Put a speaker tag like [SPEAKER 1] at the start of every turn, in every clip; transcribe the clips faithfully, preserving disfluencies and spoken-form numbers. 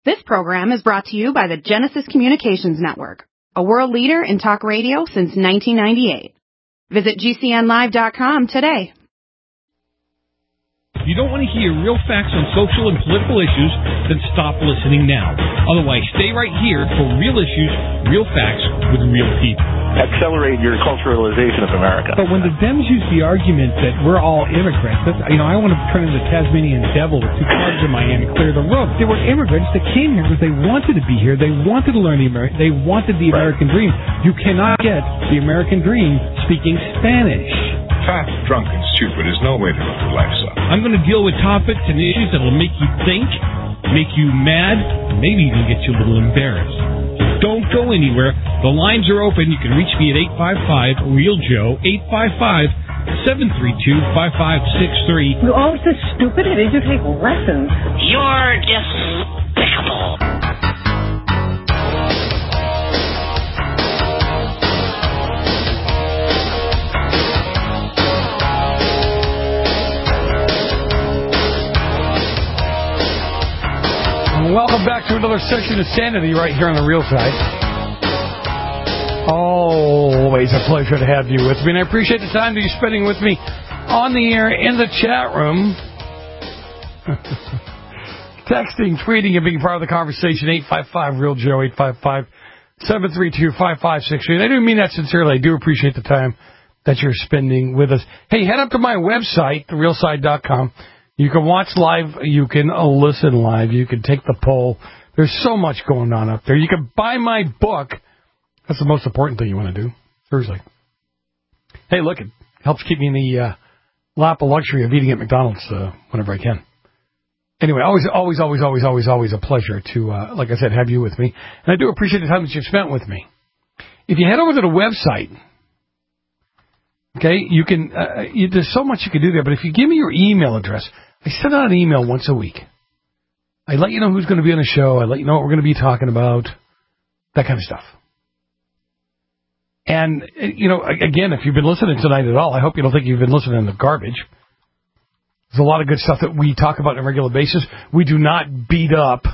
[SPEAKER 1] This program is brought to you by the Genesis Communications Network, a world leader in talk radio since nineteen ninety-eight. Visit G C N live dot com today.
[SPEAKER 2] If you don't want to hear real facts on social and political issues, then stop listening now. Otherwise, stay right here for real issues, real facts with real people.
[SPEAKER 3] Accelerate your culturalization of America.
[SPEAKER 4] But when the Dems use the argument that we're all immigrants, that's, you know, I want to turn into the Tasmanian devil with two cars in my hand and clear the road. They were immigrants that came here because they wanted to be here. They wanted to learn the American. They wanted the
[SPEAKER 3] Right.
[SPEAKER 4] American dream. You cannot get the American dream speaking Spanish.
[SPEAKER 5] Fat, drunk, and stupid is no way to live your life, son.
[SPEAKER 2] I'm going to deal with topics and issues that will make you think, make you mad, maybe even get you a little embarrassed. Don't go anywhere. The lines are open. You can reach me at eight five five, real Joe, eight five five, seven three two, five five six three.
[SPEAKER 6] You're all so stupid. It is you take lessons.
[SPEAKER 7] You're despicable.
[SPEAKER 4] Welcome back to another session of Sanity right here on the Real Side. Always a pleasure to have you with me, and I appreciate the time that you're spending with me on the air, in the chat room. Texting, tweeting, and being part of the conversation, eight five five, real Joe, eight five five, seven three two, five five six three. And I do mean that sincerely. I do appreciate the time that you're spending with us. Hey, head up to my website, the real side dot com. You can watch live. You can listen live. You can take the poll. There's so much going on up there. You can buy my book. That's the most important thing you want to do. Seriously. Hey, look, it helps keep me in the uh, lap of luxury of eating at McDonald's uh, whenever I can. Anyway, always, always, always, always, always, always a pleasure to, uh, like I said, have you with me. And I do appreciate the time that you've spent with me. If you head over to the website, okay, you can, uh, you, there's so much you can do there, but if you give me your email address, I send out an email once a week. I let you know who's going to be on the show. I let you know what we're going to be talking about, that kind of stuff. And, you know, again, if you've been listening tonight at all, I hope you don't think you've been listening to garbage. There's a lot of good stuff that we talk about on a regular basis. We do not beat up.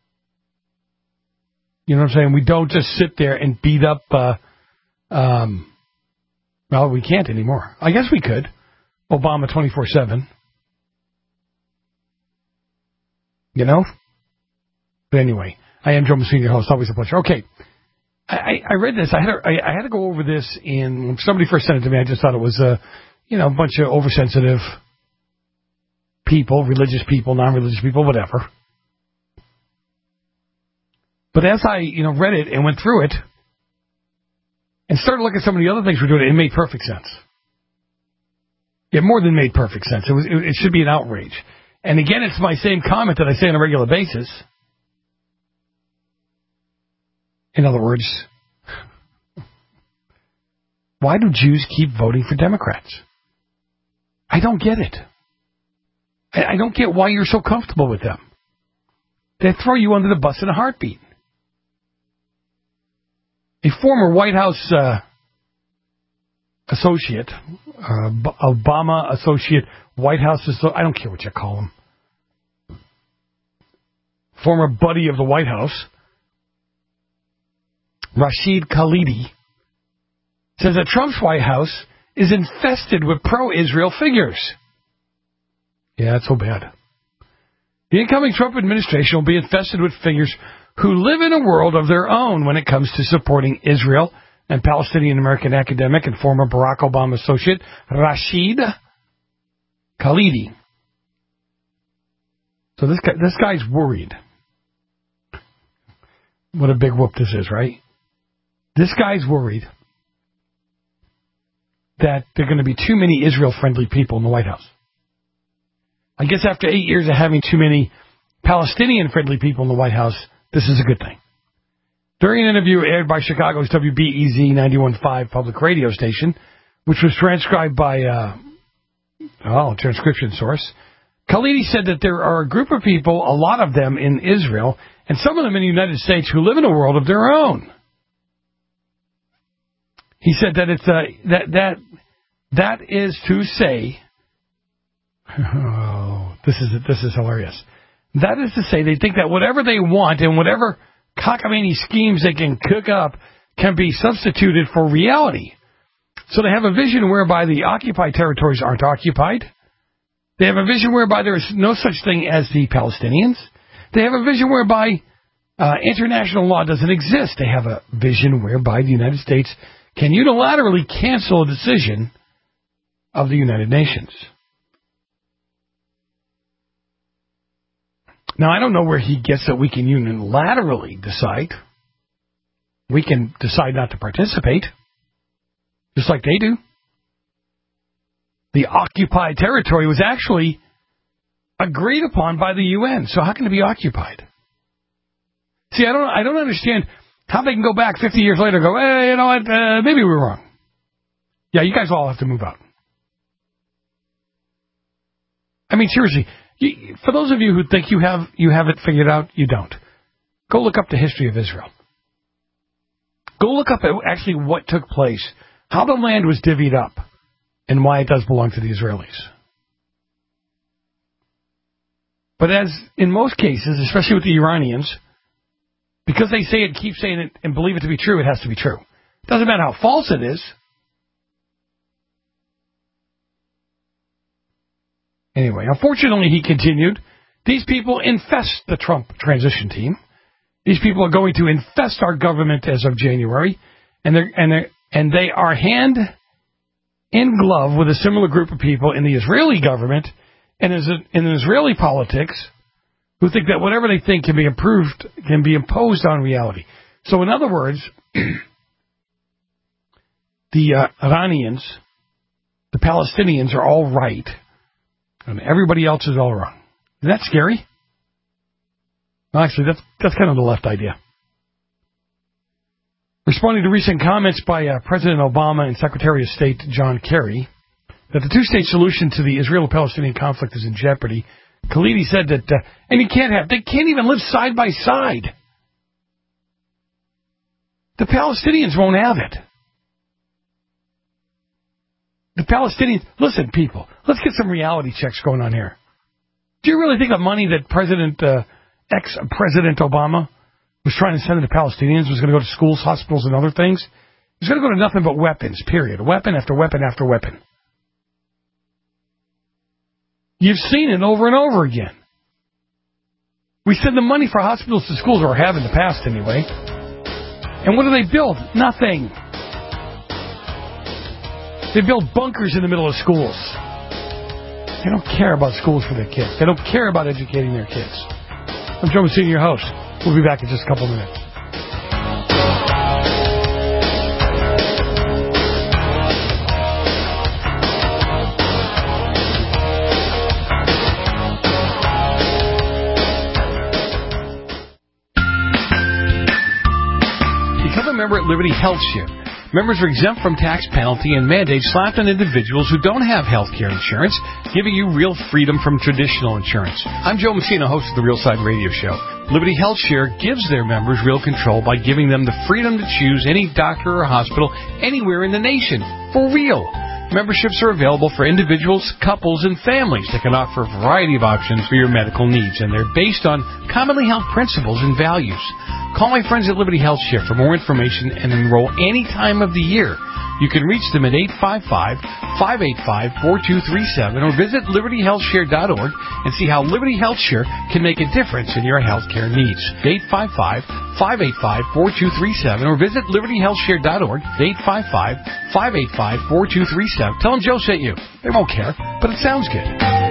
[SPEAKER 4] You know what I'm saying? We don't just sit there and beat up, uh, um, well, we can't anymore. I guess we could. Obama twenty-four seven. You know? But anyway, I am Joe Messina, your host. Always a pleasure. Okay. I, I read this. I had, to, I, I had to go over this in, when somebody first sent it to me, I just thought it was, uh, you know, a bunch of oversensitive people, religious people, non-religious people, whatever. But as I, you know, read it and went through it and started looking at some of the other things we're doing, it made perfect sense. It more than made perfect sense. It was, it, it should be an outrage. And again, it's my same comment that I say on a regular basis. In other words, why do Jews keep voting for Democrats? I don't get it. I, I don't get why you're so comfortable with them. They throw you under the bus in a heartbeat. A former White House uh, associate, uh, Obama associate, White House associate, I don't care what you call him, former buddy of the White House, Rashid Khalidi, says that Trump's White House is infested with pro-Israel figures. Yeah, that's so bad. The incoming Trump administration will be infested with figures who live in a world of their own when it comes to supporting Israel, and Palestinian-American academic and former Barack Obama associate Rashid Khalidi. So this guy, this guy's worried. What a big whoop this is, right? This guy's worried that there are going to be too many Israel-friendly people in the White House. I guess after eight years of having too many Palestinian-friendly people in the White House, this is a good thing. During an interview aired by Chicago's W B E Z ninety-one point five public radio station, which was transcribed by uh, oh, a transcription source, Khalidi said that there are a group of people, a lot of them in Israel, and some of them in the United States, who live in a world of their own. He said that it's uh, that that that is to say, oh, this is this is hilarious. That is to say, they think that whatever they want and whatever cockamamie schemes they can cook up can be substituted for reality. So they have a vision whereby the occupied territories aren't occupied. They have a vision whereby there is no such thing as the Palestinians. They have a vision whereby uh, international law doesn't exist. They have a vision whereby the United States can unilaterally cancel a decision of the United Nations. Now, I don't know where he gets that we can unilaterally decide. We can decide not to participate, just like they do. The occupied territory was actually agreed upon by the U N, so how can it be occupied? See, I don't I don't understand how they can go back fifty years later and go, hey, you know what, uh, maybe we were wrong. Yeah, you guys all have to move out. I mean, seriously, you, for those of you who think you have you have it figured out, you don't. Go look up the history of Israel. Go look up at actually what took place, how the land was divvied up, and why it does belong to the Israelis. But as in most cases, especially with the Iranians, because they say it, keep saying it, and believe it to be true, it has to be true. It doesn't matter how false it is. Anyway, unfortunately, he continued, these people infest the Trump transition team. These people are going to infest our government as of January, and they're, and they're, and they are hand in glove with a similar group of people in the Israeli government and in Israeli politics who think that whatever they think can be improved, can be imposed on reality. So in other words, the uh, Iranians, the Palestinians are all right, and everybody else is all wrong. Isn't that scary? Well, actually, that's that's kind of the left idea. Responding to recent comments by uh, President Obama and Secretary of State John Kerry that the two-state solution to the Israeli-Palestinian conflict is in jeopardy, Khalidi said that, uh, and you can't have, they can't even live side by side. The Palestinians won't have it. The Palestinians, listen, people, let's get some reality checks going on here. Do you really think the money that President, uh, ex-President Obama was trying to send to the Palestinians was going to go to schools, hospitals, and other things? It was going to go to nothing but weapons, period. Weapon after weapon after weapon. You've seen it over and over again. We send the money for hospitals to schools, or have in the past anyway. And what do they build? Nothing. They build bunkers in the middle of schools. They don't care about schools for their kids. They don't care about educating their kids. I'm Joe Messina, your host. We'll be back in just a couple of minutes. Become a member at Liberty Health Share. Members are exempt from tax penalty and mandates slapped on individuals who don't have health care insurance, giving you real freedom from traditional insurance. I'm Joe Messina, host of the Real Side Radio Show. Liberty Health Share gives their members real control by giving them the freedom to choose any doctor or hospital anywhere in the nation. For real. Memberships are available for individuals, couples, and families that can offer a variety of options for your medical needs, and they're based on commonly held principles and values. Call my friends at Liberty Health Share for more information and enroll any time of the year. You can reach them at eight five five, five eight five, four two three seven or visit liberty health share dot org and see how Liberty Health Share can make a difference in your health care needs. eight five five, five eight five, four two three seven or visit liberty health share dot org, eight five five, five eight five, four two three seven. Tell them Joe sent you. They won't care, but it sounds good.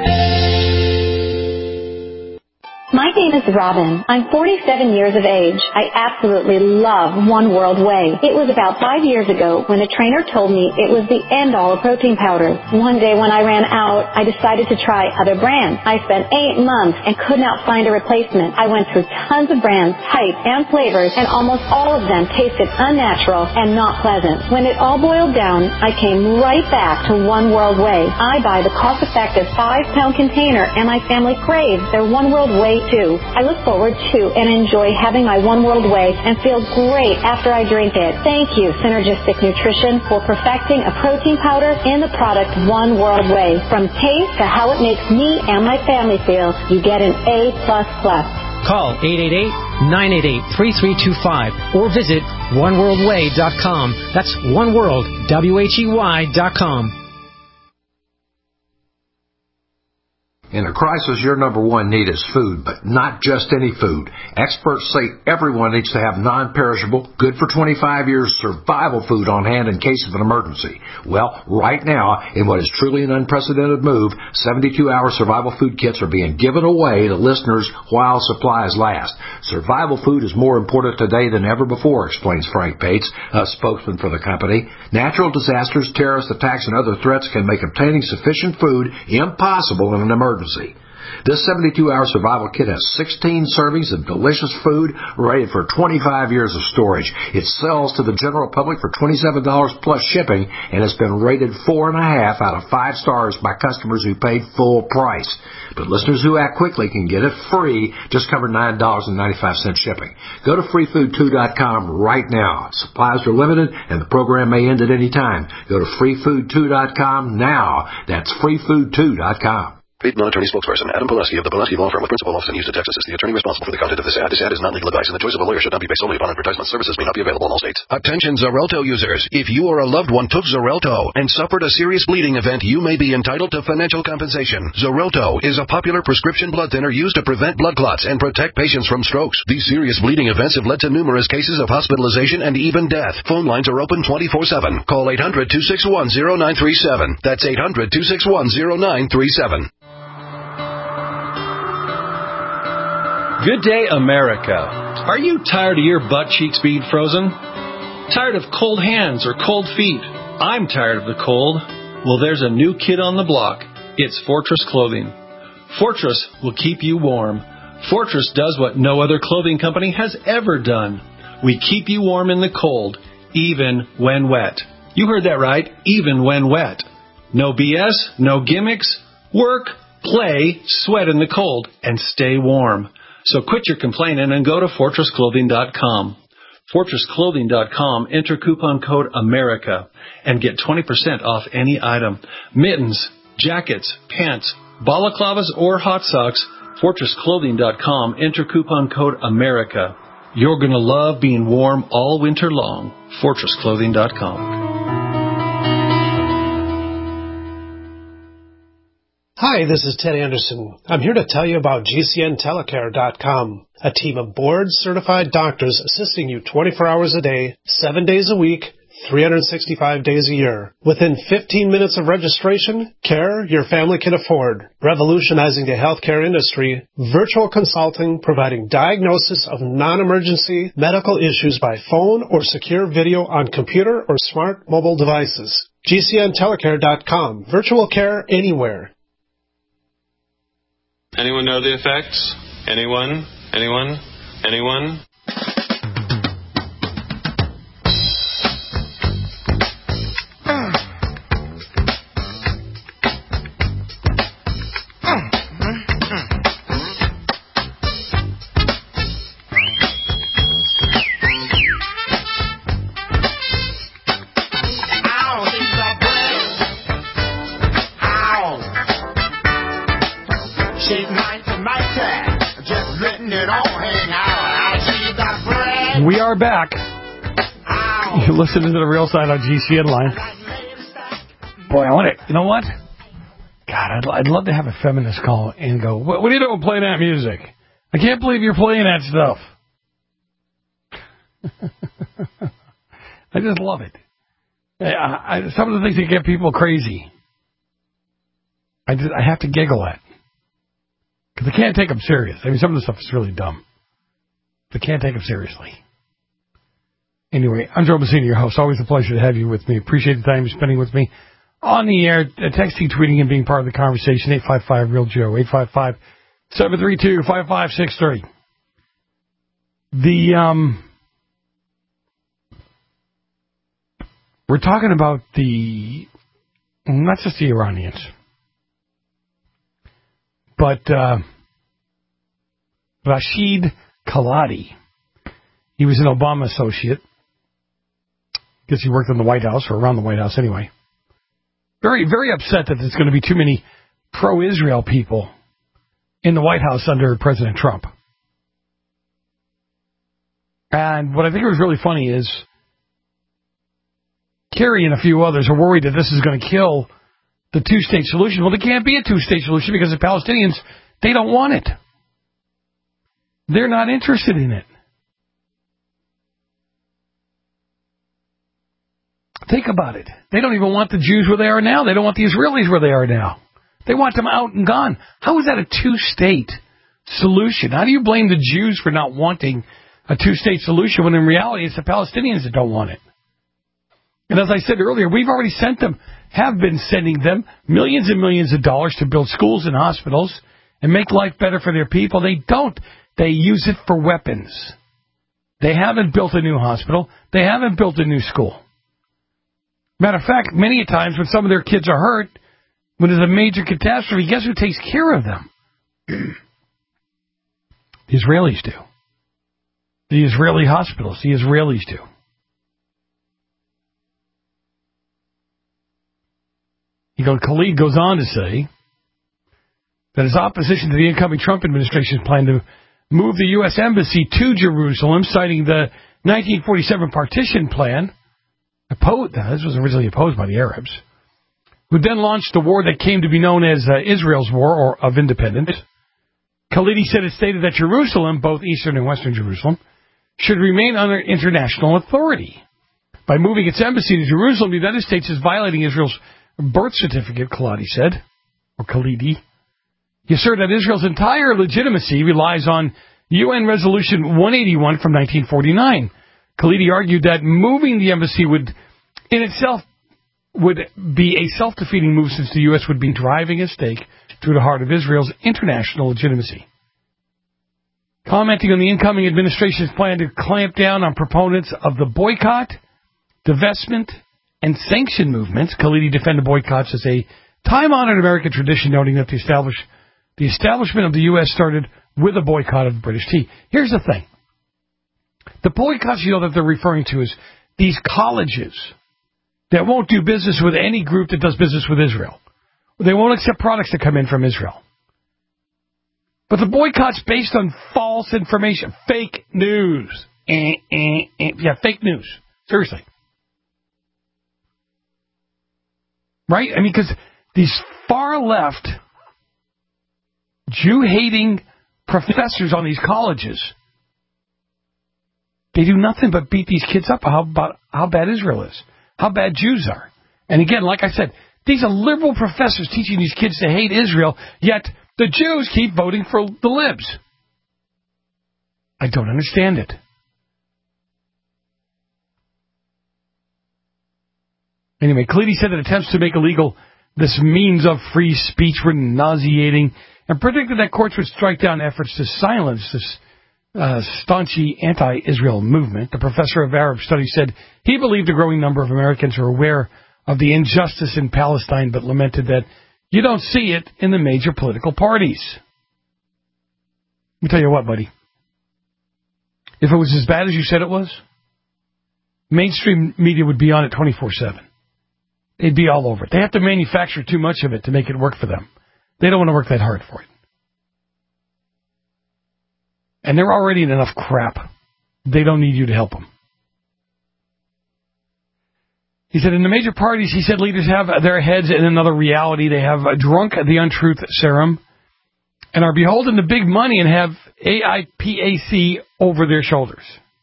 [SPEAKER 8] My name is Robin. I'm forty-seven years of age. I absolutely love One World Whey. It was about five years ago when a trainer told me it was the end-all of protein powders. One day when I ran out, I decided to try other brands. I spent eight months and could not find a replacement. I went through tons of brands, types, and flavors, and almost all of them tasted unnatural and not pleasant. When it all boiled down, I came right back to One World Whey. I buy the cost-effective five-pound container, and my family craves their One World Whey too. too. I look forward to and enjoy having my One World Whey and feel great after I drink it. Thank you, Synergistic Nutrition, for perfecting a protein powder in the product One World Whey. From taste to how it makes me and my family feel, you get an A plus plus.
[SPEAKER 9] Call eight eight eight, nine eight eight, three three two five or visit one world way dot com. That's One World, W H E Y dot com.
[SPEAKER 10] In a crisis, your number one need is food, but not just any food. Experts say everyone needs to have non-perishable, good for twenty-five years survival food on hand in case of an emergency. Well, right now, in what is truly an unprecedented move, seventy-two hour survival food kits are being given away to listeners while supplies last. Survival food is more important today than ever before, explains Frank Bates, a spokesman for the company. Natural disasters, terrorist attacks, and other threats can make obtaining sufficient food impossible in an emergency. This seventy-two hour survival kit has sixteen servings of delicious food rated for twenty-five years of storage. It sells to the general public for twenty-seven dollars plus shipping and has been rated four and a half out of five stars by customers who paid full price. But listeners who act quickly can get it free, just cover nine dollars and ninety-five cents shipping. Go to free food two dot com right now. Supplies are limited and the program may end at any time. Go to free food two dot com now. That's free food two dot com.
[SPEAKER 11] Paid non-attorney spokesperson Adam Pulaski of the Pulaski Law Firm with principal office in Houston, Texas is the attorney responsible for the content of this ad. This ad is not legal advice, and the choice of a lawyer should not be based solely upon advertisement. Services may not be available in all states. Attention Xarelto users. If you or a loved one took Xarelto and suffered a serious bleeding event, you may be entitled to financial compensation. Xarelto is a popular prescription blood thinner used to prevent blood clots and protect patients from strokes. These serious bleeding events have led to numerous cases of hospitalization and even death. Phone lines are open twenty-four seven. Call eight hundred, two six one, zero nine three seven. That's eight hundred, two six one, zero nine three seven.
[SPEAKER 12] Good day, America. Are you tired of your butt cheeks being frozen? Tired of cold hands or cold feet? I'm tired of the cold. Well, there's a new kid on the block. It's Fortress Clothing. Fortress will keep you warm. Fortress does what no other clothing company has ever done. We keep you warm in the cold, even when wet. You heard that right, even when wet. No B S, no gimmicks. Work, play, sweat in the cold, and stay warm. So quit your complaining and go to fortress clothing dot com. fortress clothing dot com, enter coupon code AMERICA and get twenty percent off any item. Mittens, jackets, pants, balaclavas, or hot socks, fortress clothing dot com, enter coupon code AMERICA. You're going to love being warm all winter long. fortress clothing dot com.
[SPEAKER 13] Hi, this is Ted Anderson. I'm here to tell you about G C N telecare dot com, a team of board-certified doctors assisting you twenty-four hours a day, seven days a week, three hundred sixty-five days a year. Within fifteen minutes of registration, care your family can afford. Revolutionizing the healthcare industry, virtual consulting providing diagnosis of non-emergency medical issues by phone or secure video on computer or smart mobile devices. G C N telecare dot com, virtual care anywhere.
[SPEAKER 14] Anyone know the effects? Anyone? Anyone? Anyone?
[SPEAKER 4] We are back. You're listening to The Real Side on G C N Line. Boy, I want to, you know what? God, I'd, I'd love to have a feminist call and go, what, what are you doing playing that music? I can't believe you're playing that stuff. I just love it. I, I, some of the things that get people crazy, I, just, I have to giggle at. Because I can't take them serious. I mean, some of the stuff is really dumb. But can't take them seriously. Anyway, I'm Joe Messina, your host. Always a pleasure to have you with me. Appreciate the time you're spending with me on the air, texting, tweeting, and being part of the conversation. eight five five, real Joe, eight five five, seven three two, five five six three. The, um, we're talking about the, not just the Iranians, but, uh, Rashid Khalidi. He was an Obama associate. Guess he worked in the White House, or around the White House anyway. Very, very upset that there's going to be too many pro-Israel people in the White House under President Trump. And what I think was really funny is Kerry and a few others are worried that this is going to kill the two-state solution. Well, there can't be a two-state solution because the Palestinians, they don't want it. They're not interested in it. Think about it. They don't even want the Jews where they are now. They don't want the Israelis where they are now. They want them out and gone. How is that a two-state solution? How do you blame the Jews for not wanting a two-state solution when in reality it's the Palestinians that don't want it? And as I said earlier, we've already sent them, have been sending them millions and millions of dollars to build schools and hospitals and make life better for their people. They don't. They use it for weapons. They haven't built a new hospital. They haven't built a new school. Matter of fact, many a times when some of their kids are hurt, when there's a major catastrophe, guess who takes care of them? The Israelis do. The Israeli hospitals, the Israelis do. You know, Khalid goes on to say that his opposition to the incoming Trump administration's plan to move the U S Embassy to Jerusalem, citing the nineteen forty-seven partition plan, opposed, this was originally opposed by the Arabs, who then launched the war that came to be known as uh, Israel's War or of Independence. Khalidi said it stated that Jerusalem, both eastern and western Jerusalem, should remain under international authority. By moving its embassy to Jerusalem, the United States is violating Israel's birth certificate, Khalidi said, or Khalidi. He asserted that Israel's entire legitimacy relies on U N Resolution one eighty-one from nineteen forty-nine. Khalidi argued that moving the embassy would, in itself, would be a self-defeating move since the U S would be driving a stake through the heart of Israel's international legitimacy. Commenting on the incoming administration's plan to clamp down on proponents of the boycott, divestment, and sanction movements, Khalidi defended boycotts as a time-honored American tradition, noting that the, establish, the establishment of the U S started with a boycott of British tea. Here's the thing. The boycotts, you know, that they're referring to is these colleges that won't do business with any group that does business with Israel. They won't accept products that come in from Israel. But the boycott's based on false information, fake news. Eh, eh, eh. Yeah, fake news. Seriously. Right? I mean, because these far-left, Jew-hating professors on these colleges, they do nothing but beat these kids up how, about how bad Israel is, how bad Jews are. And again, like I said, these are liberal professors teaching these kids to hate Israel, yet the Jews keep voting for the libs. I don't understand it. Anyway, Khalidi said that attempts to make illegal this means of free speech were nauseating and predicted that courts would strike down efforts to silence this uh, staunchy anti-Israel movement. The professor of Arab studies said he believed a growing number of Americans are aware of the injustice in Palestine, but lamented that you don't see it in the major political parties. Let me tell you what, buddy. If it was as bad as you said it was, mainstream media would be on it twenty-four seven. They'd be all over it. They have to manufacture too much of it to make it work for them. They don't want to work that hard for it. And they're already in enough crap. They don't need you to help them. He said, in the major parties, he said, leaders have their heads in another reality. They have drunk the untruth serum and are beholden to big money and have A I P A C over their shoulders.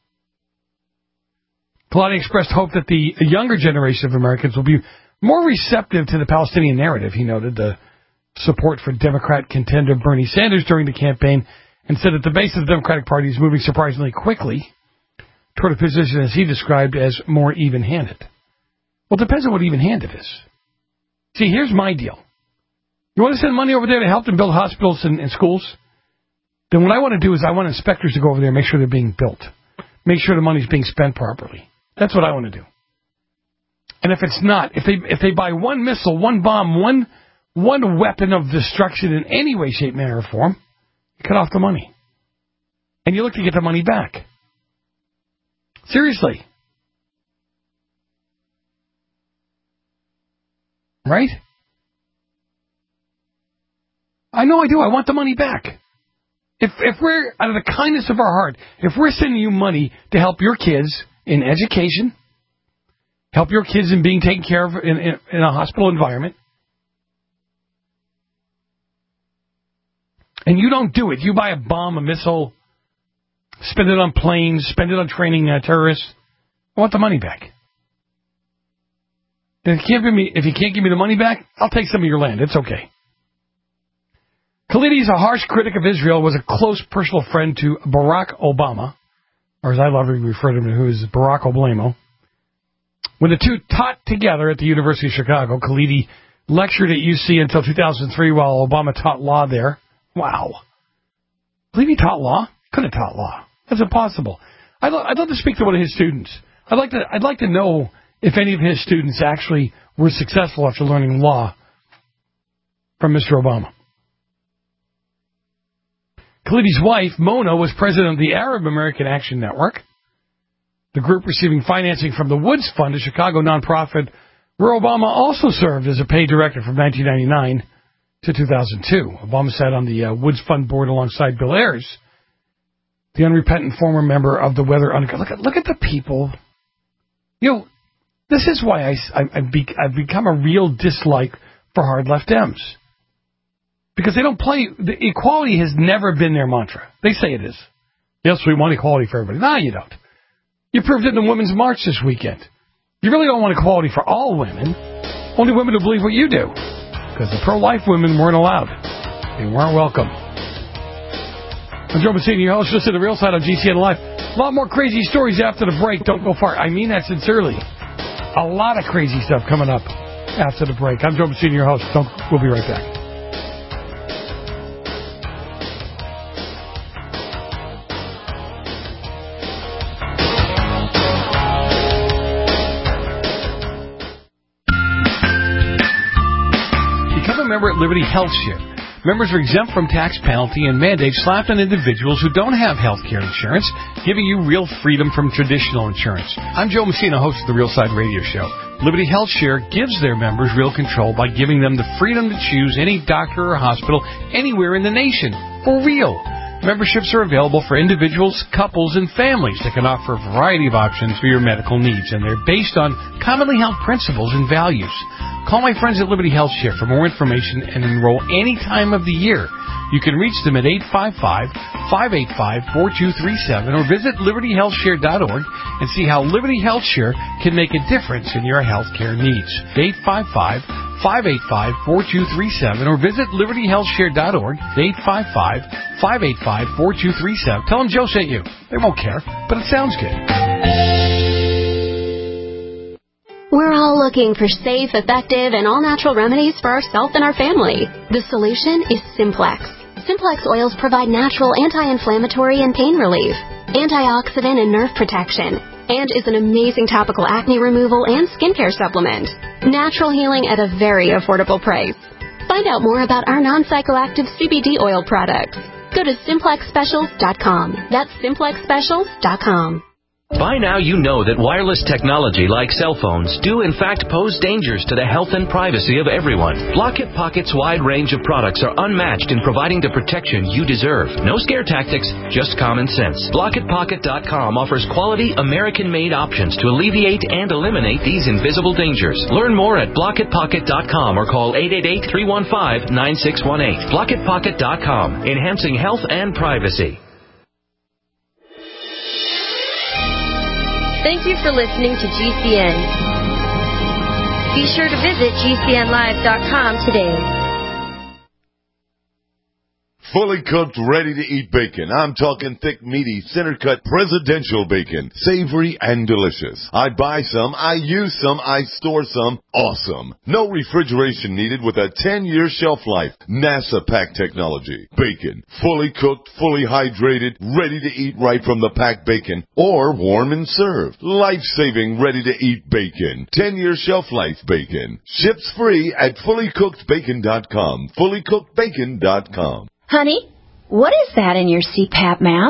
[SPEAKER 4] Khalidi expressed hope that the younger generation of Americans will be more receptive to the Palestinian narrative. He noted the support for Democrat contender Bernie Sanders during the campaign and said that the base of the Democratic Party is moving surprisingly quickly toward a position, as he described, as more even-handed. Well, it depends on what even-handed is. See, here's my deal. You want to send money over there to help them build hospitals and, and schools? Then what I want to do is I want inspectors to go over there and make sure they're being built. Make sure the money's being spent properly. That's what I want to do. And if it's not, if they if they buy one missile, one bomb, one one weapon of destruction in any way, shape, manner, or form, you cut off the money. and you look to get the money back. Seriously. Right? I know I do. I want the money back. If if we're, out of the kindness of our heart, if we're sending you money to help your kids in education, help your kids in being taken care of in, in, in a hospital environment, and you don't do it, you buy a bomb, a missile, spend it on planes, spend it on training uh, terrorists, I want the money back. And if you can't give me, if you can't give me the money back, I'll take some of your land. It's okay. Khalidi is a harsh critic of Israel, was a close personal friend to Barack Obama, or as I love to refer to him, who is Barack Oblamo. When the two taught together at the University of Chicago, Khalidi lectured at U C until two thousand three while Obama taught law there. Wow. Believe he taught law? Couldn't have taught law. That's impossible. I'd, lo- I'd love to speak to one of his students. I'd like to I'd like to know if any of his students actually were successful after learning law from Mister Obama. Khalidi's wife, Mona, was president of the Arab American Action Network, the group receiving financing from the Woods Fund, a Chicago nonprofit where Obama also served as a paid director from nineteen ninety-nine to two thousand two. Obama sat on the uh, Woods Fund board alongside Bill Ayers, the unrepentant former member of the Weather Underground. Look at, look at the people. You know, this is why I, I, I've, be, I've become a real dislike for hard left Dems. Because they don't play, the equality has never been their mantra. They say it is. Yes, we want equality for everybody. No, you don't. You proved it in the Women's March this weekend. You really don't want equality for all women. Only women who believe what you do. Because the pro-life women weren't allowed. They weren't welcome. I'm Joe Messina, your host. Listen to The Real Side on G C N Live. A lot more crazy stories after the break. Don't go far. I mean that sincerely. A lot of crazy stuff coming up after the break. I'm Joe Messina, your host. Don't, we'll be right back. Member at Liberty Health Share. Members are exempt from tax penalty and mandates slapped on individuals who don't have health care insurance, giving you real freedom from traditional insurance. I'm Joe Messina, host of the Real Side Radio Show. Liberty Health Share gives their members real control by giving them the freedom to choose any doctor or hospital anywhere in the nation. For real. Memberships are available for individuals, couples, and families that can offer a variety of options for your medical needs, and they're based on commonly held principles and values. Call my friends at Liberty Health Share for more information and enroll any time of the year. You can reach them at eight five five, five eight five, four two three seven or visit liberty health share dot org and see how Liberty Health Share can make a difference in your health care needs. eight five five, five eight five, four two three seven or visit liberty health share dot org. eight five five, five eight five, four two three seven. Tell them Joe sent you. They won't care, but it sounds good.
[SPEAKER 15] We're all looking for safe, effective, and all-natural remedies for ourselves and our family. The solution is Simplex. Simplex oils provide natural anti-inflammatory and pain relief, antioxidant and nerve protection, and is an amazing topical acne removal and skincare supplement. Natural healing at a very affordable price. Find out more about our non-psychoactive C B D oil products. Go to simplex specials dot com. That's simplex specials dot com.
[SPEAKER 16] By now you know that wireless technology like cell phones do in fact pose dangers to the health and privacy of everyone. Blockit Pocket's wide range of products are unmatched in providing the protection you deserve. No scare tactics, just common sense. Blockit Pocket dot com offers quality American-made options to alleviate and eliminate these invisible dangers. Learn more at Blockit Pocket dot com or call eight eight eight, three one five, nine six one eight. Blockit Pocket dot com, enhancing health and privacy.
[SPEAKER 17] Thank you for listening to G C N. Be sure to visit G C N live dot com today.
[SPEAKER 18] Fully cooked, ready-to-eat bacon. I'm talking thick, meaty, center-cut presidential bacon. Savory and delicious. I buy some, I use some, I store some. Awesome. No refrigeration needed with a ten-year shelf life. NASA pack technology. Bacon. Fully cooked, fully hydrated, ready to eat right from the packed bacon. Or warm and served. Life-saving, ready-to-eat bacon. ten-year shelf life bacon. Ships free at fully cooked bacon dot com. fully cooked bacon dot com.
[SPEAKER 19] Honey, what is that in your C PAP mask?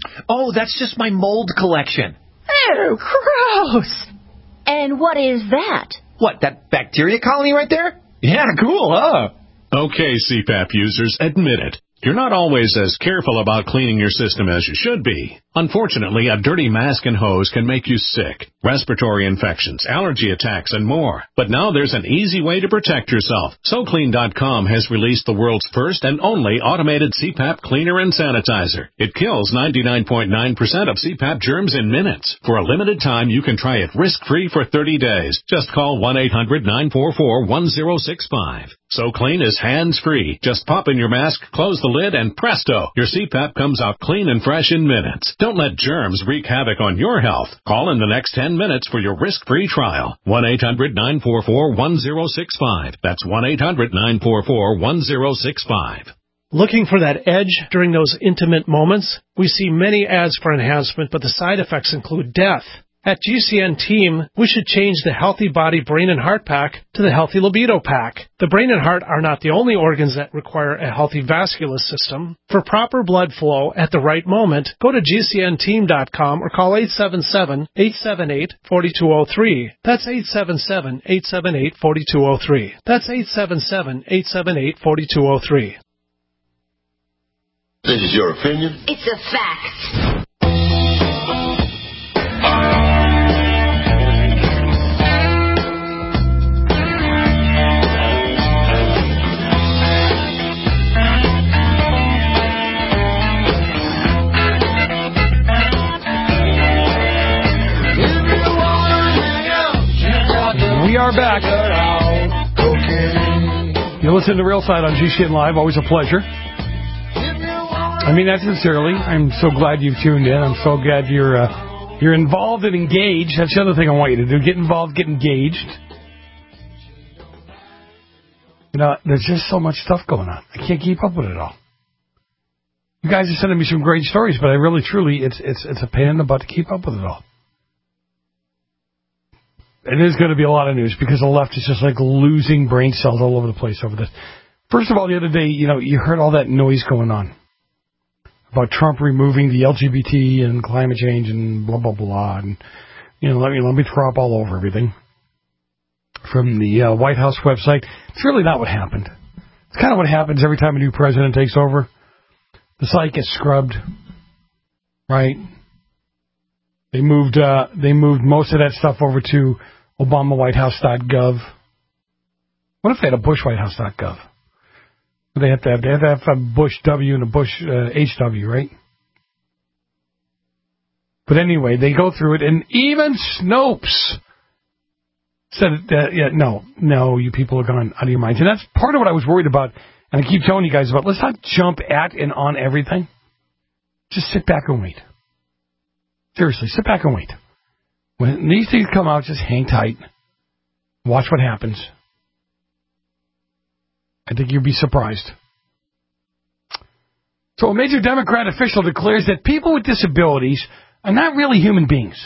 [SPEAKER 19] Oh, that's just my mold collection.
[SPEAKER 17] Oh, gross. And what is that?
[SPEAKER 19] What, that bacteria colony right there?
[SPEAKER 12] Yeah, cool, huh? Okay, C PAP users, admit it. You're not always as careful about cleaning your system as you should be. Unfortunately, a dirty mask and hose can make you sick, respiratory infections, allergy attacks, and more. But now there's an easy way to protect yourself. So Clean dot com has released the world's first and only automated C PAP cleaner and sanitizer. It kills ninety-nine point nine percent of C PAP germs in minutes. For a limited time, you can try it risk-free for thirty days. Just call one eight hundred nine four four one zero six five. So Clean is hands-free. Just pop in your mask, close the lid, and presto, your C PAP comes out clean and fresh in minutes. Don't let germs wreak havoc on your health. Call in the next ten minutes for your risk-free trial. one eight hundred nine four four one zero six five. That's one eight hundred nine four four one zero six five.
[SPEAKER 13] Looking for that edge during those intimate moments? We see many ads for enhancement, but the side effects include death. At G C N Team, we should change the Healthy Body Brain and Heart Pack to the Healthy Libido Pack. The brain and heart are not the only organs that require a healthy vascular system. For proper blood flow at the right moment, go to G C N team dot com or call eight seven seven, eight seven eight, four two zero three. That's eight seven seven, eight seven eight, four two zero three. That's eight seven seven, eight seven eight, four two zero three.
[SPEAKER 20] This is your opinion?
[SPEAKER 17] It's a fact.
[SPEAKER 4] We are back. You listen to Real Side on G C N Live. Always a pleasure. I mean that sincerely. I'm so glad you've tuned in. I'm so glad you're uh, you're involved and engaged. That's the other thing I want you to do. Get involved, get engaged. You know, there's just so much stuff going on. I can't keep up with it all. You guys are sending me some great stories, but I really, truly, it's it's it's a pain in the butt to keep up with it all. It is going to be a lot of news because the left is just like losing brain cells all over the place over this. First of all, the other day, you know, you heard all that noise going on about Trump removing the L G B T and climate change and blah, blah, blah. And, you know, let me, let me throw up all over everything from the uh, White House website. It's really not what happened. It's kind of what happens every time a new president takes over. The site gets scrubbed, right? They moved, uh, they moved most of that stuff over to Obama White House dot gov. What if they had a Bush White House dot gov? They have to have, they have to have a Bush W and a Bush uh, H W, right? But anyway, they go through it, and even Snopes said, uh, yeah, no, no, you people are gone out of your minds. And that's part of what I was worried about, and I keep telling you guys about. Let's not jump at and on everything. Just sit back and wait. Seriously, sit back and wait. When these things come out, just hang tight. Watch what happens. I think you'll be surprised. So a major Democrat official declares that people with disabilities are not really human beings.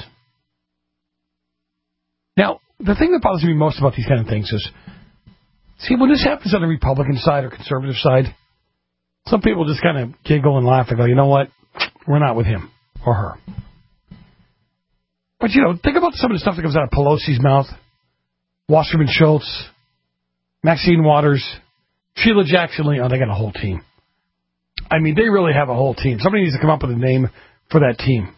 [SPEAKER 4] Now, the thing that bothers me most about these kind of things is, see, when this happens on the Republican side or conservative side, some people just kind of giggle and laugh and go, you know what, we're not with him or her. But, you know, think about some of the stuff that comes out of Pelosi's mouth. Wasserman Schultz, Maxine Waters, Sheila Jackson Lee. Oh, they got a whole team. I mean, they really have a whole team. Somebody needs to come up with a name for that team.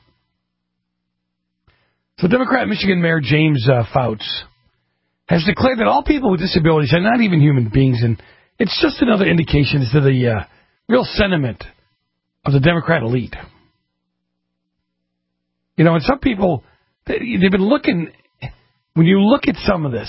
[SPEAKER 4] So Democrat Michigan Mayor James uh, Fouts has declared that all people with disabilities are not even human beings, and it's just another indication as to the uh, real sentiment of the Democrat elite. You know, and some people, they've been looking, when you look at some of this,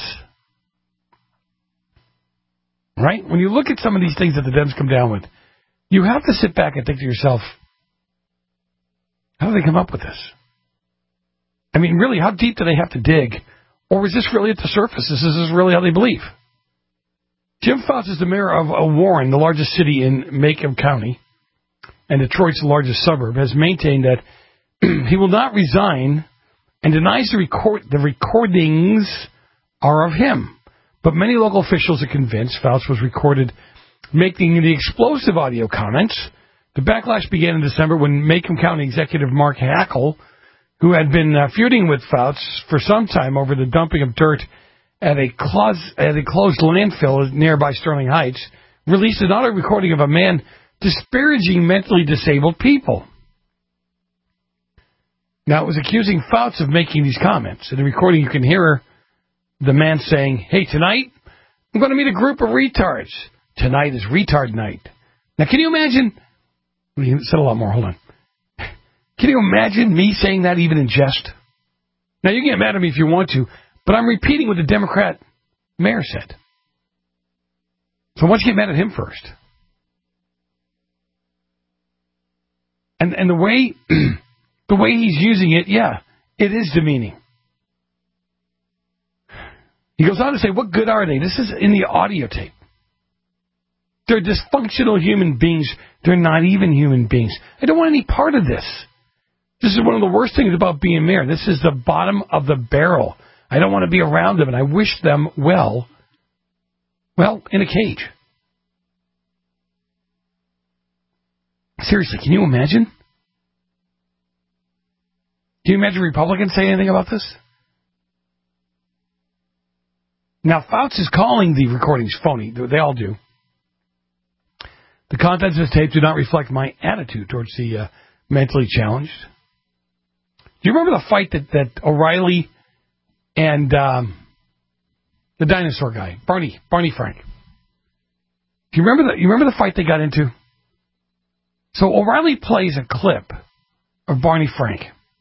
[SPEAKER 4] right? When you look at some of these things that the Dems come down with, you have to sit back and think to yourself, how do they come up with this? I mean, really, how deep do they have to dig? Or is this really at the surface? Is this really how they believe? Jim Fouts is the mayor of uh, Warren, the largest city in Macomb County, and Detroit's largest suburb, has maintained that he will not resign and denies the, record, the recordings are of him. But many local officials are convinced Fouts was recorded making the explosive audio comments The backlash began in December when Macomb County Executive Mark Hackel, who had been uh, feuding with Fouts for some time over the dumping of dirt at a, close, at a closed landfill nearby Sterling Heights, released an audio recording of a man disparaging mentally disabled people. Now, it was accusing Fouts of making these comments. In the recording, you can hear the man saying, "Hey, tonight, I'm going to meet a group of retards. Tonight is retard night." Now, can you imagine? You said a lot more. Hold on. Can you imagine me saying that even in jest? Now, you can get mad at me if you want to, but I'm repeating what the Democrat mayor said. So why don't you get mad at him first? And and the way the way he's using it, yeah, it is demeaning. He goes on to say, what good are they? This is in the audio tape. They're dysfunctional human beings. They're not even human beings. I don't want any part of this. This is one of the worst things about being mayor. This is the bottom of the barrel. I don't want to be around them, and I wish them well, well, in a cage. Seriously, can you imagine? Can you imagine Republicans say anything about this? Now, Fouts is calling the recordings phony. They all do. The contents of this tape do not reflect my attitude towards the uh, mentally challenged. Do you remember the fight that, that O'Reilly and um, the dinosaur guy, Barney, Barney Frank? Do you remember the, you remember the fight they got into? So O'Reilly plays a clip of Barney Frank.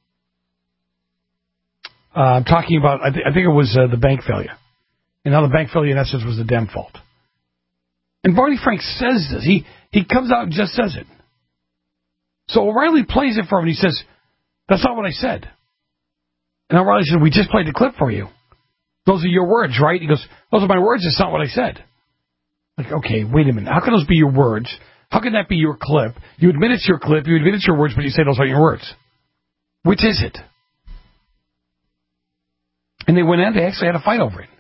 [SPEAKER 4] Uh, I'm talking about, I, th- I think it was uh, the bank failure. And how the bank failure, in essence, was the Dem fault. And Barney Frank says this. He he comes out and just says it. So O'Reilly plays it for him, and he says, "That's not what I said." And O'Reilly said, "We just played the clip for you. Those are your words, right?" He goes, "Those are my words. That's not what I said." Like, okay, wait a minute. How can those be your words? How can that be your clip? You admit it's your clip, you admit it's your words, but you say those aren't your words. Which is it? And they went in, they actually had a fight over it.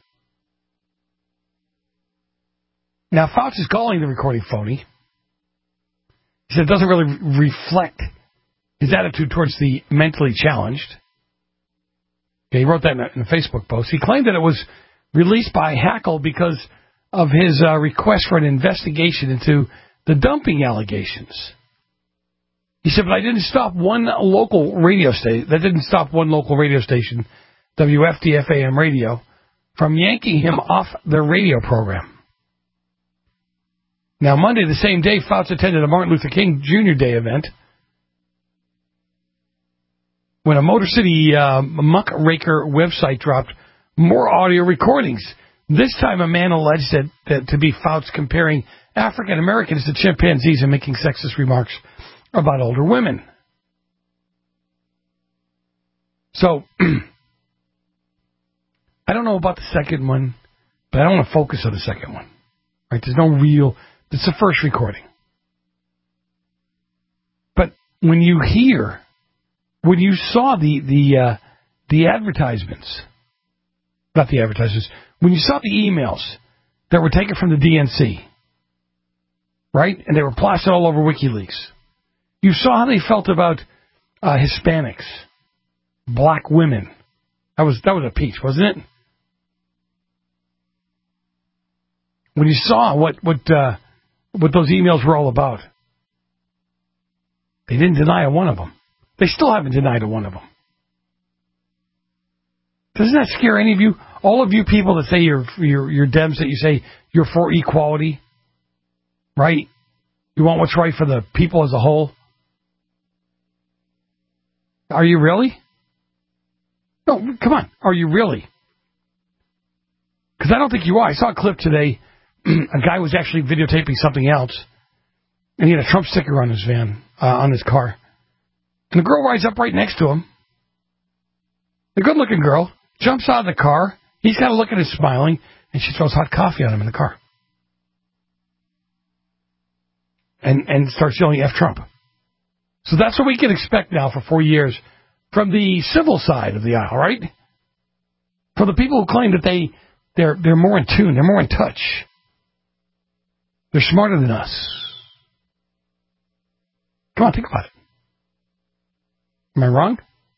[SPEAKER 4] Now, Fouts is calling the recording phony. He said it doesn't really reflect his attitude towards the mentally challenged. Okay, he wrote that in a, in a Facebook post. He claimed that it was released by Hackel because of his uh, request for an investigation into the dumping allegations. He said, but I didn't stop one local radio station, that didn't stop one local radio station, W F T F A M radio, from yanking him off their radio program. Now, Monday, the same day, Fouts attended a Martin Luther King Junior Day event when a Motor City uh, muckraker website dropped more audio recordings. This time, a man alleged that, that to be Fouts comparing African Americans to chimpanzees and making sexist remarks about older women. So, I don't know about the second one, but I don't want to focus on the second one. Right? There's no real... It's the first recording. But when you hear, when you saw the the uh, the advertisements, not the advertisements, when you saw the emails that were taken from the D N C, right, and they were plastered all over WikiLeaks, you saw how they felt about uh, Hispanics, black women. That was that was a peach, wasn't it? When you saw what what uh, what those emails were all about, they didn't deny a one of them. They still haven't denied a one of them. Doesn't that scare any of you? All of you people that say you're you're, you're Dems, that you say you're for equality, right? You want what's right for the people as a whole. Are you really? No, come on. Are you really? Because I don't think you are. I saw a clip today. A guy was actually videotaping something else, and he had a Trump sticker on his van, uh, on his car. And the girl rides up right next to him. The good-looking girl jumps out of the car. He's kind of looking and smiling, and she throws hot coffee on him in the car. And and starts yelling F Trump. So that's what we can expect now for four years from the civil side of the aisle, right? For the people who claim that they, they're, they're more in tune, they're more in touch. They're smarter than us. Come on, think about it. Am I wrong?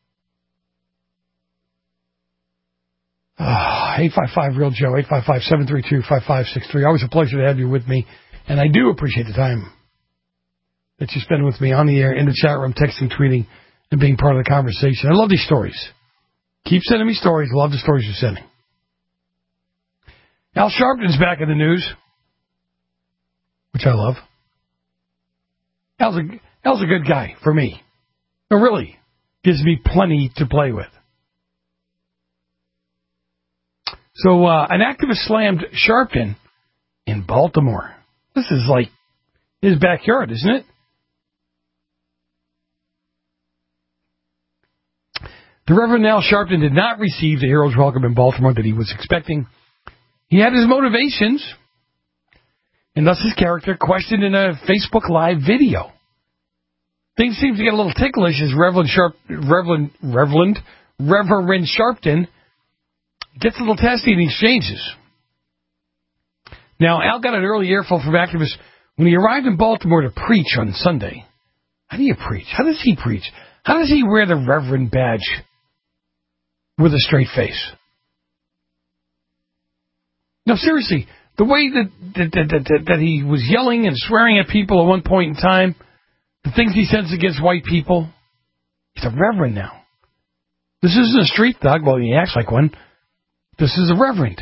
[SPEAKER 4] Uh, eight five five, real Joe, eight five five, seven three two, five five six three. Always a pleasure to have you with me. And I do appreciate the time that you spend with me on the air, in the chat room, texting, tweeting, and being part of the conversation. I love these stories. Keep sending me stories. Love the stories you're sending. Al Sharpton's back in the news, which I love. Al's a, Al's a good guy for me. It really gives me plenty to play with. So uh, an activist slammed Sharpton in Baltimore. This is like his backyard, isn't it? The Reverend Al Sharpton did not receive the hero's welcome in Baltimore that he was expecting. He had his motivations, and thus his character questioned in a Facebook Live video. Things seem to get a little ticklish as Reverend Sharp, Reverend, Reverend, Reverend Sharpton gets a little testy in the exchanges. Now, Al got an early earful from activists when he arrived in Baltimore to preach on Sunday. How do you preach? How does he preach? How does he wear the Reverend badge with a straight face? No, seriously, the way that that, that, that that he was yelling and swearing at people at one point in time, the things he says against white people, he's a reverend now. This isn't a street thug. Well, he acts like one. This is a reverend.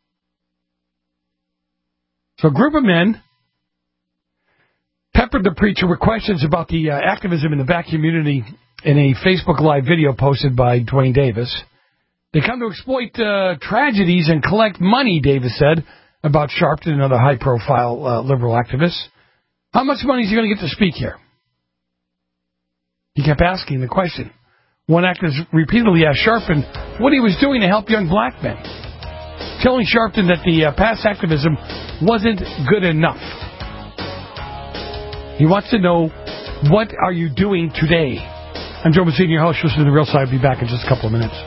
[SPEAKER 4] So a group of men peppered the preacher with questions about the uh, activism in the black community in a Facebook Live video posted by Dwayne Davis. They come to exploit uh, tragedies and collect money, Davis said, about Sharpton and other high-profile uh, liberal activists. How much money is he going to get to speak here? He kept asking the question. One activist repeatedly asked Sharpton what he was doing to help young black men, telling Sharpton that the uh, past activism wasn't good enough. He wants to know, what are you doing today? I'm Joe Mazzini, your host. Listen to The Real Side. I'll be back in just a couple of minutes.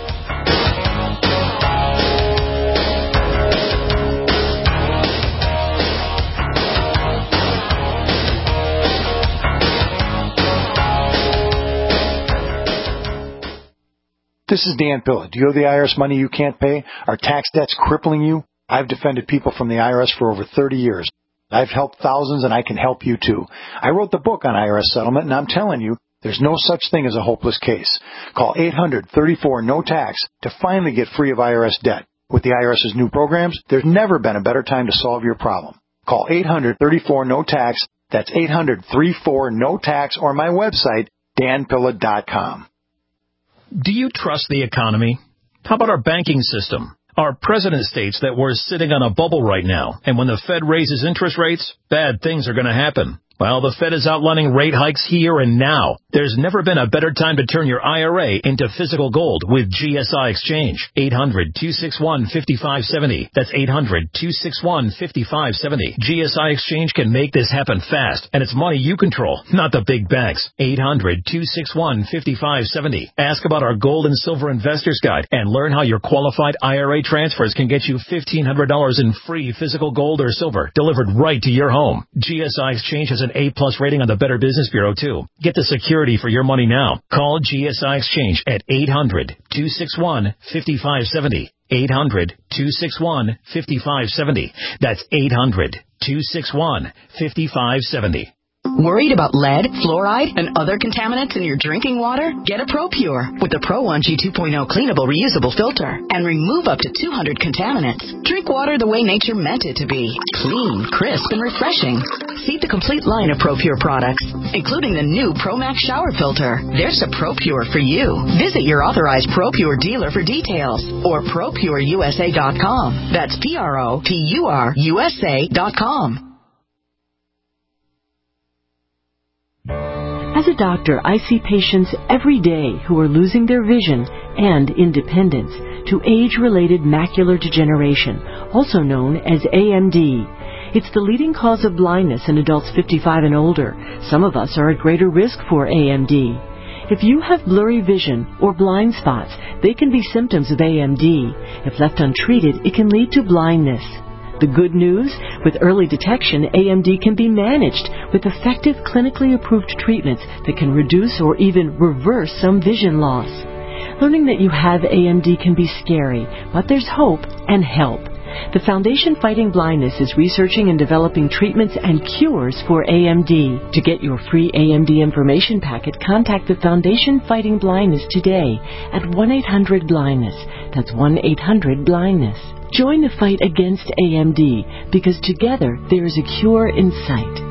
[SPEAKER 20] This is Dan Pilla. Do you owe the I R S money you can't pay? Are tax debts crippling you? I've defended people from the I R S for over thirty years. I've helped thousands, and I can help you too. I wrote the book on I R S settlement, and I'm telling you, there's no such thing as a hopeless case. Call eight hundred, thirty-four, no tax to finally get free of I R S debt. With the IRS's new programs, there's never been a better time to solve your problem. Call eight hundred, thirty-four, no tax. That's eight hundred, thirty-four, no tax, or my website, dan pilla dot com.
[SPEAKER 21] Do you trust the economy? How about our banking system? Our president states that we're sitting on a bubble right now, and when the Fed raises interest rates, bad things are going to happen. Well, the Fed is outlining rate hikes here and now. There's never been a better time to turn your I R A into physical gold with G S I Exchange. eight hundred, two six one, five five seven zero. That's eight hundred, two six one, five five seven zero. G S I Exchange can make this happen fast, and it's money you control, not the big banks. eight hundred, two six one, five five seven zero. Ask about our Gold and Silver Investors Guide and learn how your qualified I R A transfers can get you fifteen hundred dollars in free physical gold or silver delivered right to your home. G S I Exchange has an A-plus rating on the Better Business Bureau, too. Get the security for your money now. Call G S I Exchange at eight hundred, two six one, five five seven zero. eight hundred, two six one, five five seven zero. That's eight hundred, two six one, five five seven zero.
[SPEAKER 22] Worried about lead, fluoride, and other contaminants in your drinking water? Get a ProPure with the Pro one G two point oh cleanable reusable filter and remove up to two hundred contaminants. Drink water the way nature meant it to be. Clean, crisp, and refreshing. See the complete line of ProPure products, including the new ProMax shower filter. There's a ProPure for you. Visit your authorized ProPure dealer for details or pro pure U S A dot com. That's P R O P U R U S A dot com.
[SPEAKER 23] As a doctor, I see patients every day who are losing their vision and independence to age-related macular degeneration, also known as A M D. It's the leading cause of blindness in adults fifty-five and older. Some of us are at greater risk for A M D. If you have blurry vision or blind spots, they can be symptoms of A M D. If left untreated, it can lead to blindness. The good news? With early detection, A M D can be managed with effective clinically approved treatments that can reduce or even reverse some vision loss. Learning that you have A M D can be scary, but there's hope and help. The Foundation Fighting Blindness is researching and developing treatments and cures for A M D. To get your free A M D information packet, contact the Foundation Fighting Blindness today at one eight hundred blindness. That's one eight hundred blindness. Join the fight against A M D, because together there is a cure in sight.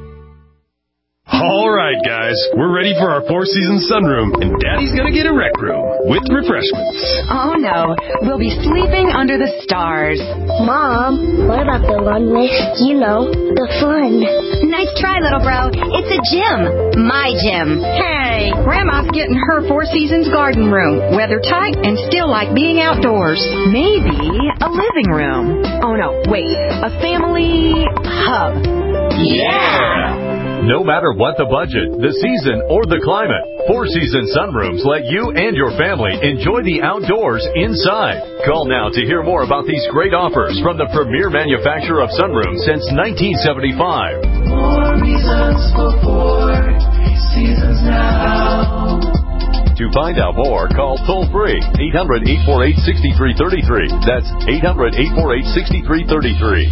[SPEAKER 1] All right, guys, we're ready for our Four Seasons sunroom, and Daddy's gonna get a rec room with refreshments.
[SPEAKER 3] Oh, no. We'll be sleeping under the stars.
[SPEAKER 5] Mom, what about the one with, you know, the fun?
[SPEAKER 3] Nice try, little bro. It's a gym. My gym. Hey, Grandma's getting her Four Seasons garden room. Weather tight and still like being outdoors. Maybe a living room. Oh, no, wait. A family hub.
[SPEAKER 1] Yeah!
[SPEAKER 24] No matter what the budget, the season, or the climate, Four Seasons sunrooms let you and your family enjoy the outdoors inside. Call now to hear more about these great offers from the premier manufacturer of sunrooms since nineteen seventy-five.
[SPEAKER 25] More reasons for Four Seasons now.
[SPEAKER 24] To find out more, call toll-free eight hundred, eight four eight, six three three three. That's eight hundred, eight four eight, six three three three.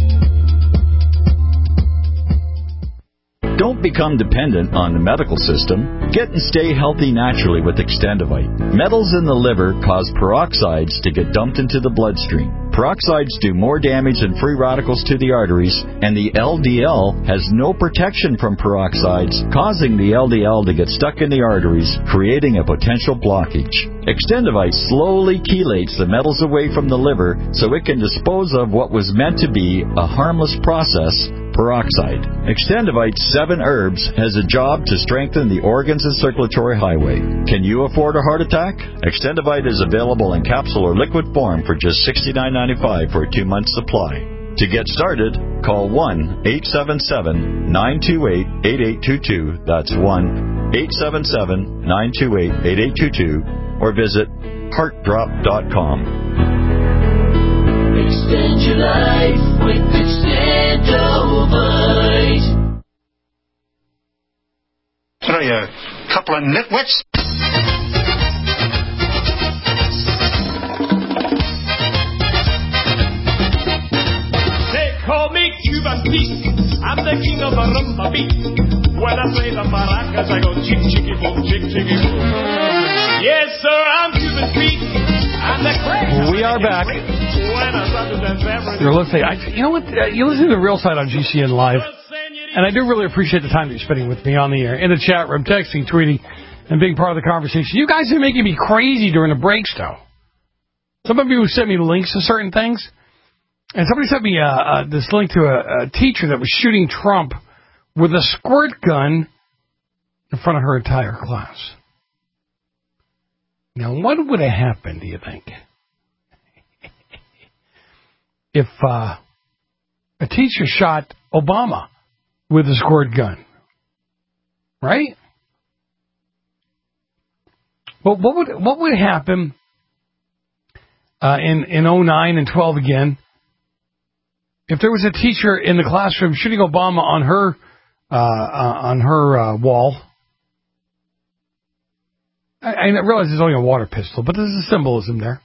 [SPEAKER 26] Don't become dependent on the medical system. Get and stay healthy naturally with Extendivite. Metals in the liver cause peroxides to get dumped into the bloodstream. Peroxides do more damage than free radicals to the arteries, and the L D L has no protection from peroxides, causing the L D L to get stuck in the arteries, creating a potential blockage. Extendivite slowly chelates the metals away from the liver so it can dispose of what was meant to be a harmless process, peroxide. Extendivite's seven herbs has a job to strengthen the organs and circulatory highway. Can you afford a heart attack? Extendivite is available in capsule or liquid form for just sixty-nine ninety-five for a two-month supply. To get started, call one eight seven seven, nine two eight, eight eight two two. That's one eight seven seven, nine two eight, eight eight two two, or visit heart drop dot com.
[SPEAKER 25] Extend your life with Extendovite.
[SPEAKER 27] What are you, a couple of nitwits?
[SPEAKER 28] They call me Cuban Pete. I'm the king of the rumba beat. When I play the maracas, I go chick, chicky, boom, chick, chicky, boom. Yes, sir, I'm Cuban Pete. I'm the crazy.
[SPEAKER 4] We are back. You're listening. I, you know what? Uh, you listen to the Real Side on G C N Live, and I do really appreciate the time that you're spending with me on the air, in the chat room, texting, tweeting, and being part of the conversation. You guys are making me crazy during the breaks, though. Some of you sent me links to certain things, and somebody sent me uh, uh, this link to a, a teacher that was shooting Trump with a squirt gun in front of her entire class. Now, what would have happened, do you think, if uh, a teacher shot Obama with a squirt gun? Right? Well, what would what would happen uh, in in oh nine and twelve again if there was a teacher in the classroom shooting Obama on her uh, uh, on her uh, wall? I, I realize it's only a water pistol, but there's a symbolism there.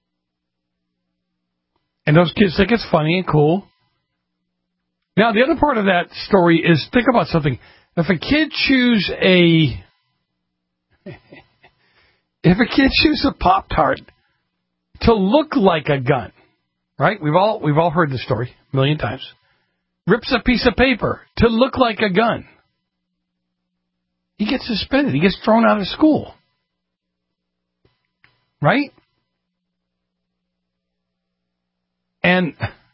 [SPEAKER 4] And those kids think it's funny and cool. Now, the other part of that story is, think about something. If a kid chews a... if a kid chews a Pop-Tart to look like a gun, right? We've all we've all heard the story a million times. Rips a piece of paper to look like a gun. He gets suspended. He gets thrown out of school. Right? And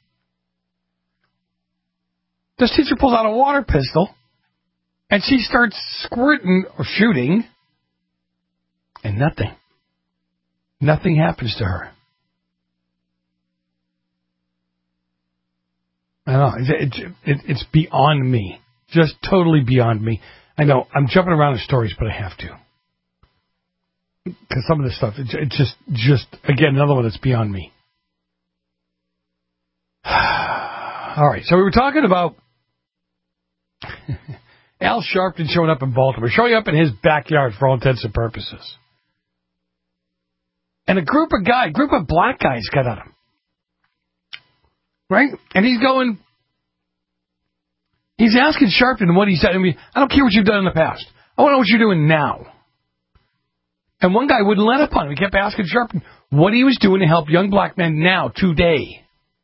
[SPEAKER 4] this teacher pulls out a water pistol, and she starts squirting or shooting, and nothing. Nothing happens to her. I don't know. It's, it, it's beyond me. Just totally beyond me. I know. I'm jumping around in stories, but I have to. Because some of this stuff, it's it just, just, again, another one that's beyond me. All right, so we were talking about Al Sharpton showing up in Baltimore, showing up in his backyard for all intents and purposes. And a group of guys, group of black guys got at him. Right? And he's going, he's asking Sharpton what he said. I mean, I don't care what you've done in the past. I want to know what you're doing now. And one guy wouldn't let up on him. He kept asking Sharpton what he was doing to help young black men now, today.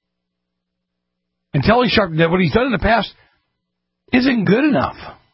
[SPEAKER 4] And telling Sharpton that what he's done in the past isn't good enough.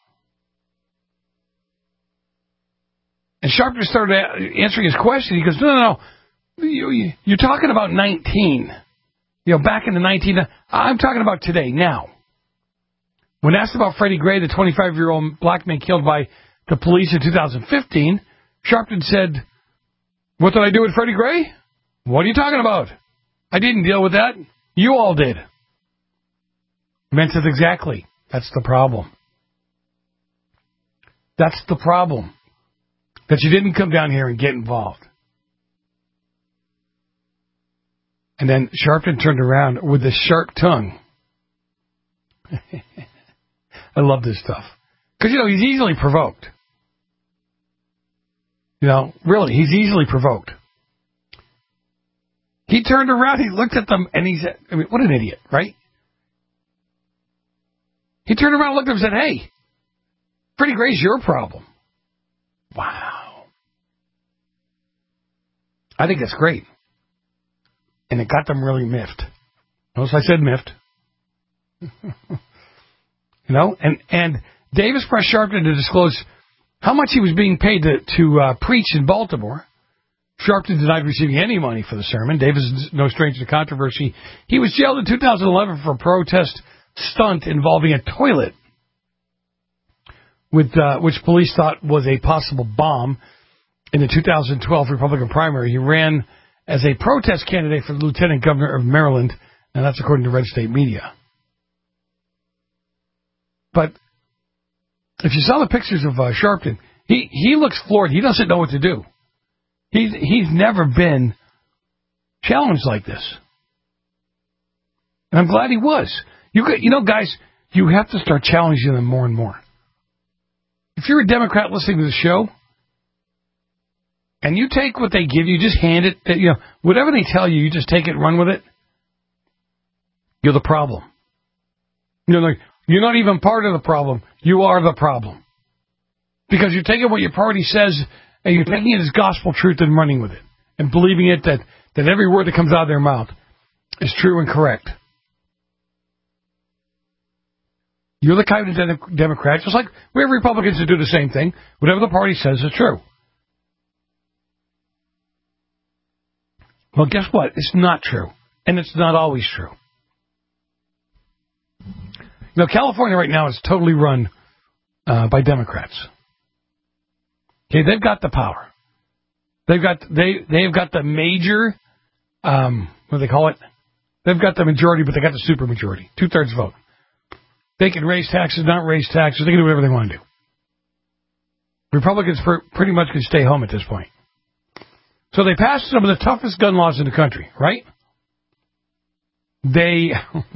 [SPEAKER 4] And Sharpton started answering his question. He goes, no, no, no. You, you're talking about nineteen. You know, back in the nineteen... I'm talking about today, now. When asked about Freddie Gray, the twenty-five-year-old black man killed by the police in two thousand fifteen, Sharpton said, what did I do with Freddie Gray? What are you talking about? I didn't deal with that. You all did. Man says, exactly. That's the problem. That's the problem. That you didn't come down here and get involved. And then Sharpton turned around with a sharp tongue. I love this stuff. Because, you know, he's easily provoked. You know, really, he's easily provoked. He turned around, he looked at them, and he said, I mean, what an idiot, right? He turned around and looked at them and said, hey, Freddie Gray's your problem. Wow. I think that's great. And it got them really miffed. Notice I said miffed. You know, and, and Davis pressed Sharpton to disclose how much he was being paid to, to uh, preach in Baltimore. Sharpton denied receiving any money for the sermon. Davis is no stranger to controversy. He was jailed in two thousand eleven for a protest stunt involving a toilet, with uh, which police thought was a possible bomb. In the two thousand twelve Republican primary, he ran as a protest candidate for the lieutenant governor of Maryland, and that's according to Red State Media. But if you saw the pictures of uh, Sharpton, he, he looks floored. He doesn't know what to do. He's, he's never been challenged like this. And I'm glad he was. You, you know, guys, you have to start challenging them more and more. If you're a Democrat listening to the show, and you take what they give you, just hand it, you know, whatever they tell you, you just take it and run with it, you're the problem. You know, like, you're not even part of the problem. You are the problem. Because you're taking what your party says and you're taking it as gospel truth and running with it. And believing it that, that every word that comes out of their mouth is true and correct. You're the kind of de- Democrat, just like we have Republicans that do the same thing. Whatever the party says is true. Well, guess what? It's not true. And it's not always true. You know, California right now is totally run uh, by Democrats. Okay, they've got the power. They've got they they've got the major, um, what do they call it? They've got the majority, but they got the super majority, two thirds vote. They can raise taxes, not raise taxes. They can do whatever they want to do. Republicans pr- pretty much can stay home at this point. So they passed some of the toughest gun laws in the country, right? They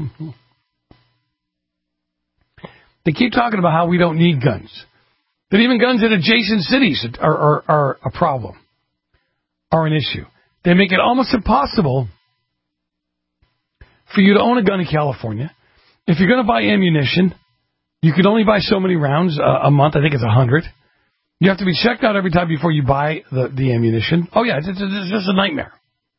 [SPEAKER 4] they keep talking about how we don't need guns. That even guns in adjacent cities are, are, are a problem, are an issue. They make it almost impossible for you to own a gun in California. If you're going to buy ammunition, you can only buy so many rounds a, a month. I think it's a hundred. You have to be checked out every time before you buy the, the ammunition. Oh, yeah, it's, it's, it's just a nightmare.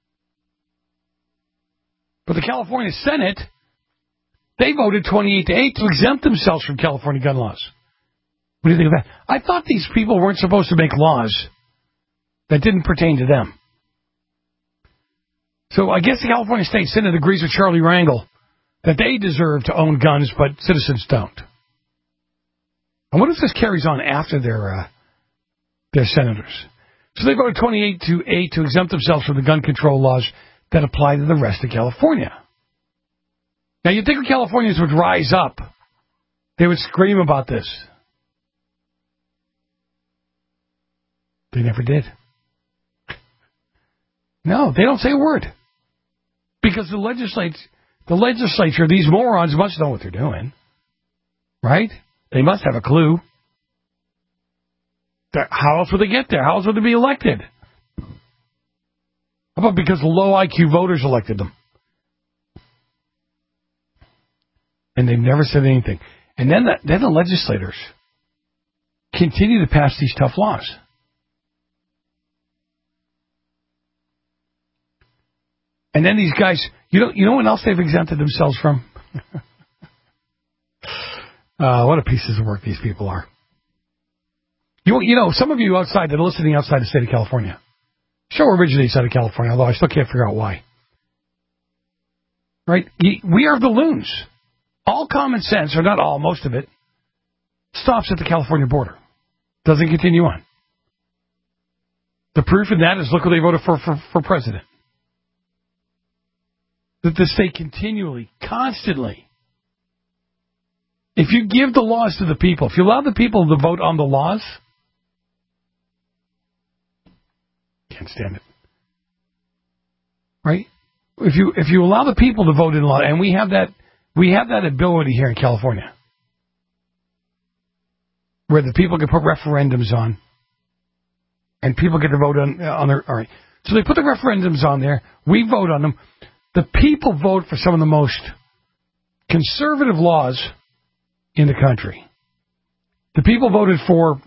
[SPEAKER 4] But the California Senate, they voted twenty-eight to eight to exempt themselves from California gun laws. What do you think of that? I thought these people weren't supposed to make laws that didn't pertain to them. So I guess the California State Senate agrees with Charlie Rangel that they deserve to own guns, but citizens don't. And what if this carries on after their uh, their senators? So they voted twenty-eight to eight to exempt themselves from the gun control laws that apply to the rest of California. Now, you'd think Californians would rise up. They would scream about this. They never did. No, they don't say a word. Because the legislature, The legislature, these morons must know what they're doing. Right? They must have a clue. How else would they get there? How else would they be elected? How about because low I Q voters elected them? And they've never said anything. And then the, then the legislators continue to pass these tough laws. And then these guys, you know, you know what else they've exempted themselves from? uh, what a pieces of work these people are. You, you know, some of you outside that are listening outside the state of California. Show originates out of California, although I still can't figure out why. Right? We are the loons. All common sense, or not all, most of it, stops at the California border. Doesn't continue on. The proof in that is look who they voted for for, for president. That the state continually, constantly, if you give the laws to the people, if you allow the people to vote on the laws, can't stand it. Right? If you if you allow the people to vote in law, and we have that we have that ability here in California, where the people can put referendums on, and people get to vote on on their all right. So they put the referendums on there. We vote on them. The people vote for some of the most conservative laws in the country. The people voted for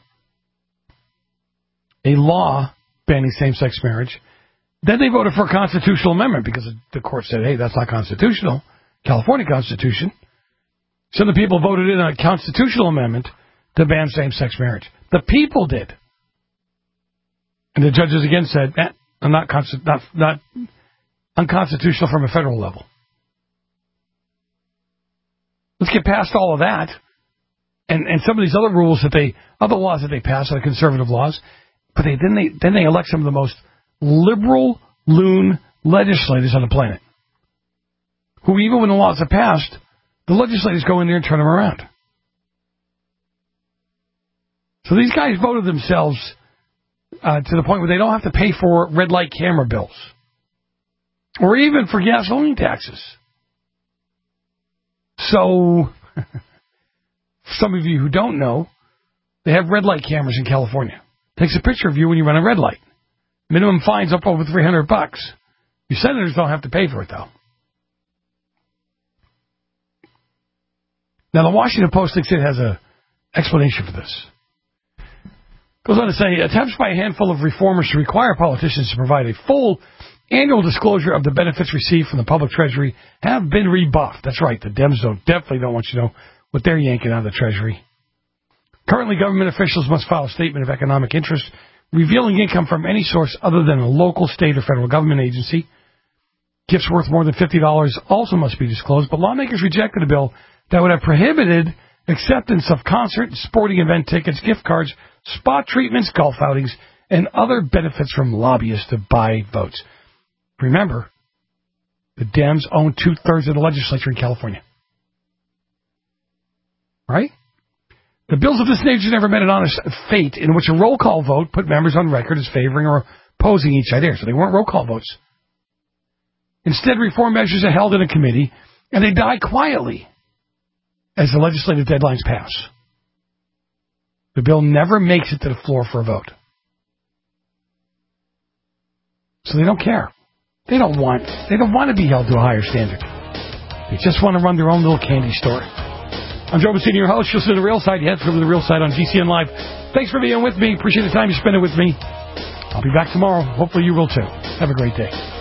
[SPEAKER 4] a law banning same-sex marriage. Then they voted for a constitutional amendment because the court said, hey, that's not constitutional. California Constitution. So the people voted in a constitutional amendment to ban same-sex marriage. The people did. And the judges again said, eh, I'm not, consti- not, not unconstitutional from a federal level. Let's get past all of that. And and some of these other rules that they, other laws that they pass, are conservative laws, but they then they then they elect some of the most liberal loon legislators on the planet, who even when the laws are passed, the legislators go in there and turn them around. So these guys voted themselves uh, to the point where they don't have to pay for red light camera bills, or even for gasoline taxes. So, some of you who don't know, they have red light cameras in California. Takes a picture of you when you run a red light. Minimum fines up over three hundred bucks. Your senators don't have to pay for it, though. Now, the Washington Post thinks it has an explanation for this. Goes on to say, attempts by a handful of reformers to require politicians to provide a full annual disclosure of the benefits received from the public treasury have been rebuffed. That's right, the Dems don't, definitely don't want you to know what they're yanking out of the treasury. Currently, government officials must file a statement of economic interest revealing income from any source other than a local, state, or federal government agency. Gifts worth more than fifty dollars also must be disclosed, but lawmakers rejected a bill that would have prohibited acceptance of concert and sporting event tickets, gift cards, spa treatments, golf outings, and other benefits from lobbyists to buy votes. Remember, the Dems own two-thirds of the legislature in California. Right? The bills of this nature never met an honest fate in which a roll call vote put members on record as favoring or opposing each idea. So they weren't roll call votes. Instead, reform measures are held in a committee, and they die quietly as the legislative deadlines pass. The bill never makes it to the floor for a vote. So they don't care. They don't want they don't want to be held to a higher standard. They just want to run their own little candy store. I'm Joe Messina, your host. You'll see the real side. You head from the real side on G C N Live. Thanks for being with me. Appreciate the time you spent it with me. I'll be back tomorrow. Hopefully you will too. Have a great day.